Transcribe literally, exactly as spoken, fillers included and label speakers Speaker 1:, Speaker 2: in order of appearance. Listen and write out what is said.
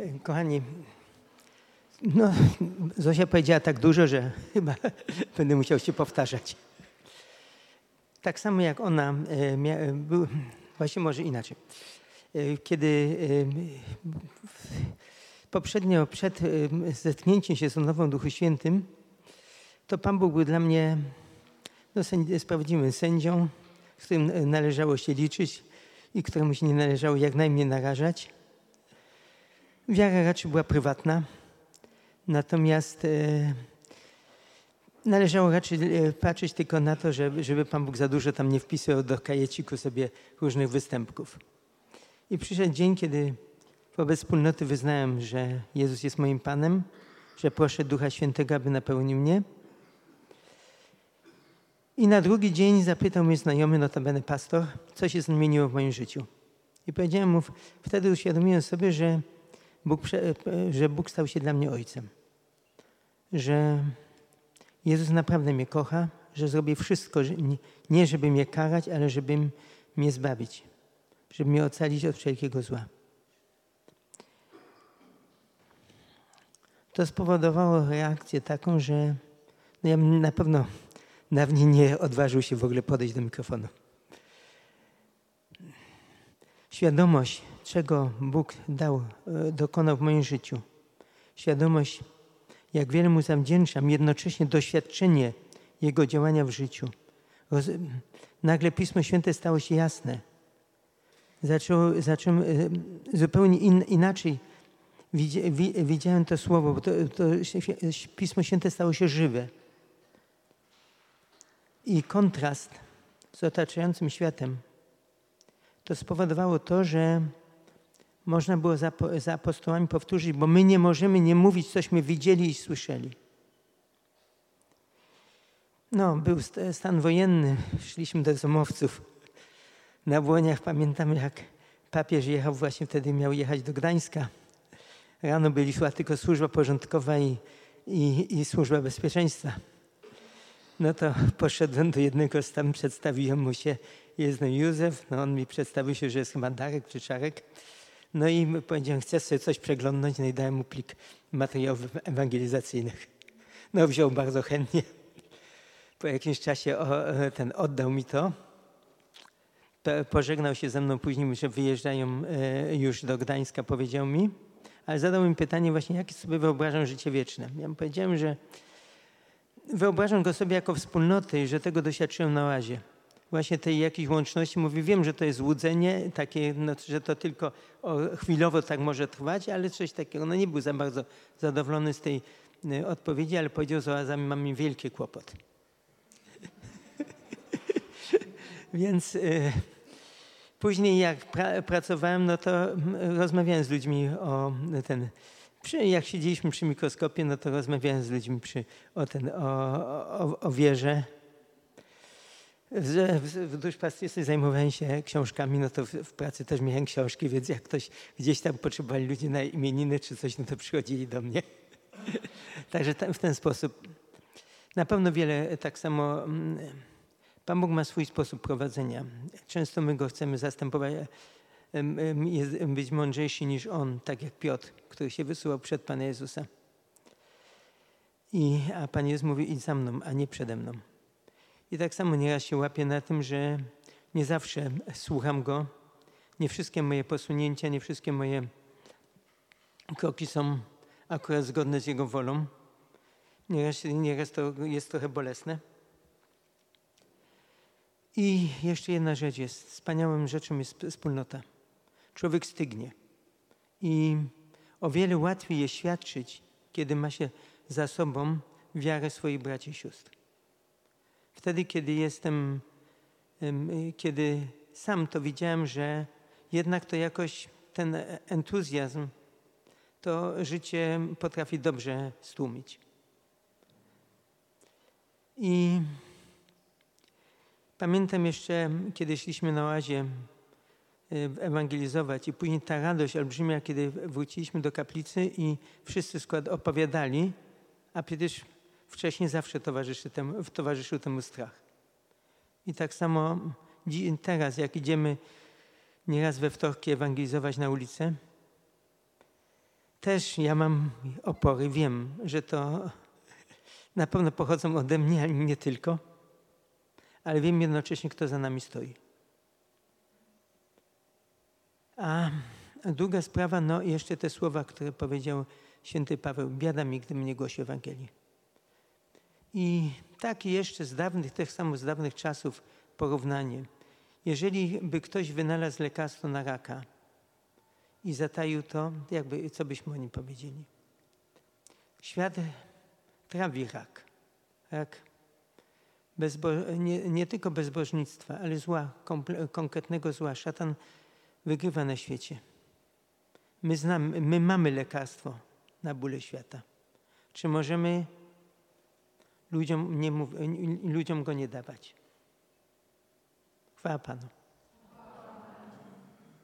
Speaker 1: Kochani, no, Zosia powiedziała tak dużo, że chyba będę musiał się powtarzać. Tak samo jak ona, mia, był, właśnie może inaczej. Kiedy poprzednio, przed zetknięciem się z nową Duchu Świętym, to Pan Bóg był dla mnie no, prawdziwym sędzią, z którym należało się liczyć i któremu się nie należało jak najmniej narażać. Wiara raczej była prywatna, natomiast e, należało raczej patrzeć tylko na to, żeby, żeby Pan Bóg za dużo tam nie wpisywał do kajeciku sobie różnych występków. I przyszedł dzień, kiedy wobec wspólnoty wyznałem, że Jezus jest moim Panem, że proszę Ducha Świętego, aby napełnił mnie. I na drugi dzień zapytał mnie znajomy, notabene pastor, co się zmieniło w moim życiu. I powiedziałem mu, wtedy uświadomiłem sobie, że Bóg, że Bóg stał się dla mnie Ojcem. Że Jezus naprawdę mnie kocha, że zrobię wszystko, nie żeby mnie karać, ale żeby mnie zbawić. Żeby mnie ocalić od wszelkiego zła. To spowodowało reakcję taką, że no ja na pewno dawniej nie odważył się w ogóle podejść do mikrofonu. Świadomość, czego Bóg dał, dokonał w moim życiu. Świadomość, jak wiele Mu zawdzięczam, jednocześnie doświadczenie Jego działania w życiu. Roz... Nagle Pismo Święte stało się jasne. Zaczęło, zacząłem zupełnie in, inaczej widziałem to słowo, bo to, to Pismo Święte stało się żywe. I kontrast z otaczającym światem to spowodowało to, że można było za, za apostołami powtórzyć, bo my nie możemy nie mówić, cośmy widzieli i słyszeli. No, był stan wojenny, szliśmy do Zomowców. Na Błoniach pamiętam, jak papież jechał, właśnie wtedy miał jechać do Gdańska. Rano byli szła tylko służba porządkowa i, i, i służba bezpieczeństwa. No to poszedłem do jednego z tam, przedstawiłem mu się, jest no Józef, no on mi przedstawił się, że jest chyba Darek czy Czarek. No i powiedziałem, chcę sobie coś przeglądnąć, no i dałem mu plik materiałów ewangelizacyjnych. No wziął bardzo chętnie. Po jakimś czasie o, ten oddał mi to. Pożegnał się ze mną później, że wyjeżdżają już do Gdańska, powiedział mi. Ale zadał mi pytanie właśnie, jakie sobie wyobrażam życie wieczne. Ja mu powiedziałem, że wyobrażam go sobie jako wspólnotę i że tego doświadczyłem na oazie. Właśnie tej jakiejś łączności. Mówię, wiem, że to jest złudzenie, takie, no, że to tylko o, chwilowo tak może trwać, ale coś takiego. No nie był za bardzo zadowolony z tej y, odpowiedzi, ale powiedział, że z oazami mamy wielki kłopot. Więc y, później jak pra, pracowałem, no to rozmawiałem z ludźmi o ten... Przy, jak siedzieliśmy przy mikroskopie, no to rozmawiałem z ludźmi przy, o, ten, o, o, o wierze. W, w, w duszpasterstwie zajmowałem się książkami, no to w, w pracy też miałem książki, więc jak ktoś gdzieś tam potrzebowali ludzie na imieniny czy coś, no to przychodzili do mnie. Także tam, w ten sposób. Na pewno wiele tak samo... Pan Bóg ma swój sposób prowadzenia. Często my Go chcemy zastępować, jest być mądrzejszy niż On, tak jak Piotr, który się wysyłał przed Pana Jezusa. I, a Pan Jezus mówi, idź za mną, a nie przede mną. I tak samo nieraz się łapię na tym, że nie zawsze słucham Go. Nie wszystkie moje posunięcia, nie wszystkie moje kroki są akurat zgodne z Jego wolą. Nieraz, nieraz to jest trochę bolesne. I jeszcze jedna rzecz jest. Wspaniałą rzeczą jest wspólnota. Człowiek stygnie. I o wiele łatwiej jest świadczyć, kiedy ma się za sobą wiarę swoich braci i sióstr. Wtedy, kiedy jestem, kiedy sam to widziałem, że jednak to jakoś ten entuzjazm, to życie potrafi dobrze stłumić. I pamiętam jeszcze, kiedy szliśmy na oazie ewangelizować i później ta radość olbrzymia, kiedy wróciliśmy do kaplicy i wszyscy skład opowiadali, a przecież wcześniej zawsze towarzyszy temu, towarzyszył temu strach. I tak samo teraz, jak idziemy nieraz we wtorki ewangelizować na ulicę, też ja mam opory, wiem, że to na pewno pochodzą ode mnie, ale nie tylko, ale wiem jednocześnie, kto za nami stoi. A druga sprawa, no jeszcze te słowa, które powiedział święty Paweł, biada mi, gdybym nie głosił Ewangelii. I tak jeszcze z dawnych, tak samo z dawnych czasów porównanie. Jeżeli by ktoś wynalazł lekarstwo na raka i zataił to, jakby, co byśmy o nim powiedzieli? Świat trawi rak. Rak bezbo- nie, nie tylko bezbożnictwa, ale zła, komple- konkretnego zła. Szatan wygrywa na świecie. My, znamy, my mamy lekarstwo na bóle świata. Czy możemy ludziom, nie mów, ludziom go nie dawać? Chwała Panu.